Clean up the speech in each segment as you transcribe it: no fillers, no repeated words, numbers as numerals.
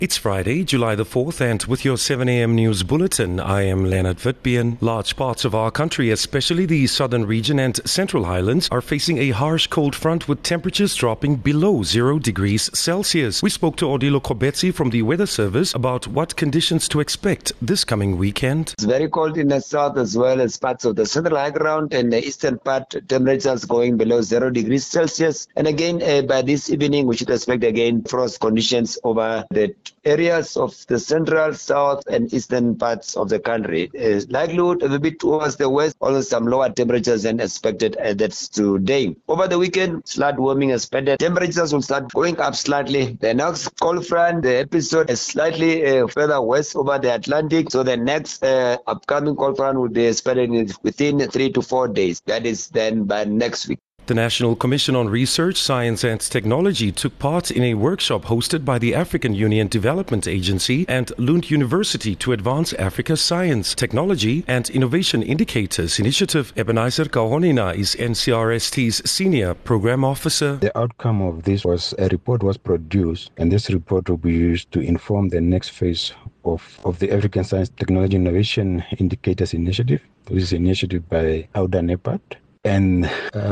It's Friday, July the 4th, and with your 7 a.m. news bulletin, I am Leonard Witbeen. Large parts of our country, especially the southern region and central highlands, are facing a harsh cold front with temperatures dropping below 0 degrees Celsius. We spoke to Odilo Kobetsi from the Weather Service about what conditions to expect this coming weekend. It's very cold in the south as well as parts of the central high ground and the eastern part, temperatures going below 0 degrees Celsius. And again, by this evening, we should expect again frost conditions over the areas of the central, south and eastern parts of the country. Likelihood a bit towards the west, also some lower temperatures than expected, that's today. Over the weekend, slight warming expected. Temperatures will start going up slightly. The next cold front, the episode is slightly further west over the Atlantic. So the next upcoming cold front will be expected within 3 to 4 days. That is then by next week. The National Commission on Research, Science and Technology took part in a workshop hosted by the African Union Development Agency and Lund University to advance Africa's science, technology and innovation indicators initiative. Ebenezer Kahonina is NCRST's Senior Program Officer. The outcome of this was a report was produced, and this report will be used to inform the next phase of the African Science, Technology, Innovation Indicators Initiative. This is an initiative by Auda NEPAD. And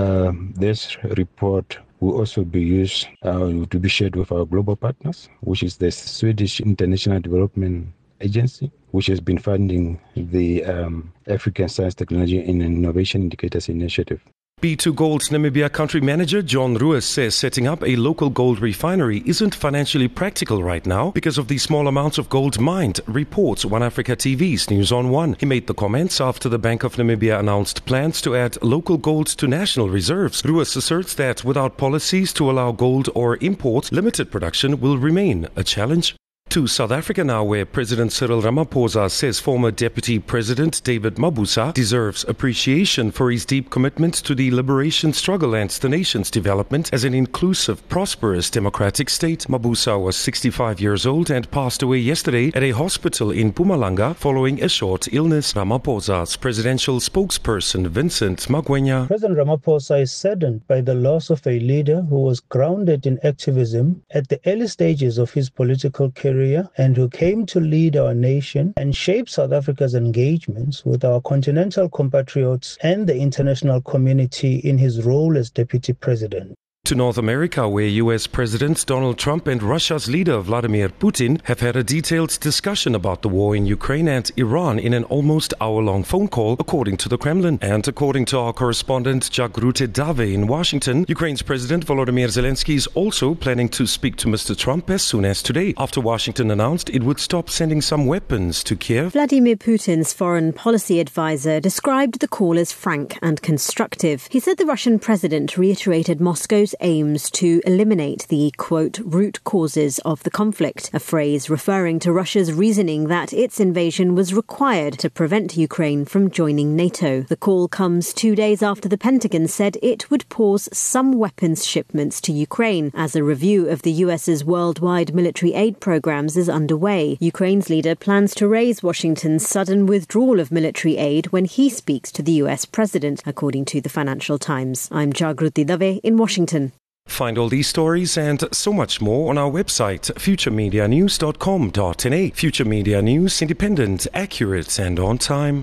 this report will also be used to be shared with our global partners, which is the Swedish International Development Agency, which has been funding the African Science, Technology and Innovation Indicators Initiative. B2Gold's Namibia country manager John Ruiz says setting up a local gold refinery isn't financially practical right now because of the small amounts of gold mined, reports One Africa TV's News on One. He made the comments after the Bank of Namibia announced plans to add local gold to national reserves. Ruiz asserts that without policies to allow gold or import, limited production will remain a challenge. To South Africa now, where President Cyril Ramaphosa says former Deputy President David Mabuza deserves appreciation for his deep commitment to the liberation struggle and the nation's development as an inclusive, prosperous, democratic state. Mabuza was 65 years old and passed away yesterday at a hospital in Mpumalanga following a short illness. Ramaphosa's presidential spokesperson Vincent Magwenya. President Ramaphosa is saddened by the loss of a leader who was grounded in activism at the early stages of his political career and who came to lead our nation and shape South Africa's engagements with our continental compatriots and the international community in his role as Deputy President. To North America, where U.S. President Donald Trump and Russia's leader Vladimir Putin have had a detailed discussion about the war in Ukraine and Iran in an almost hour-long phone call, according to the Kremlin. And according to our correspondent Jagrute Dave in Washington, Ukraine's President Volodymyr Zelensky is also planning to speak to Mr. Trump as soon as today, after Washington announced it would stop sending some weapons to Kiev. Vladimir Putin's foreign policy advisor described the call as frank and constructive. He said the Russian president reiterated Moscow's aims to eliminate the, quote, root causes of the conflict, a phrase referring to Russia's reasoning that its invasion was required to prevent Ukraine from joining NATO. The call comes 2 days after the Pentagon said it would pause some weapons shipments to Ukraine as a review of the US's worldwide military aid programs is underway. Ukraine's leader plans to raise Washington's sudden withdrawal of military aid when he speaks to the US president, according to the Financial Times. I'm Jagruti Dave in Washington. Find all these stories and so much more on our website, futuremedianews.com.na. Future Media News, independent, accurate and on time.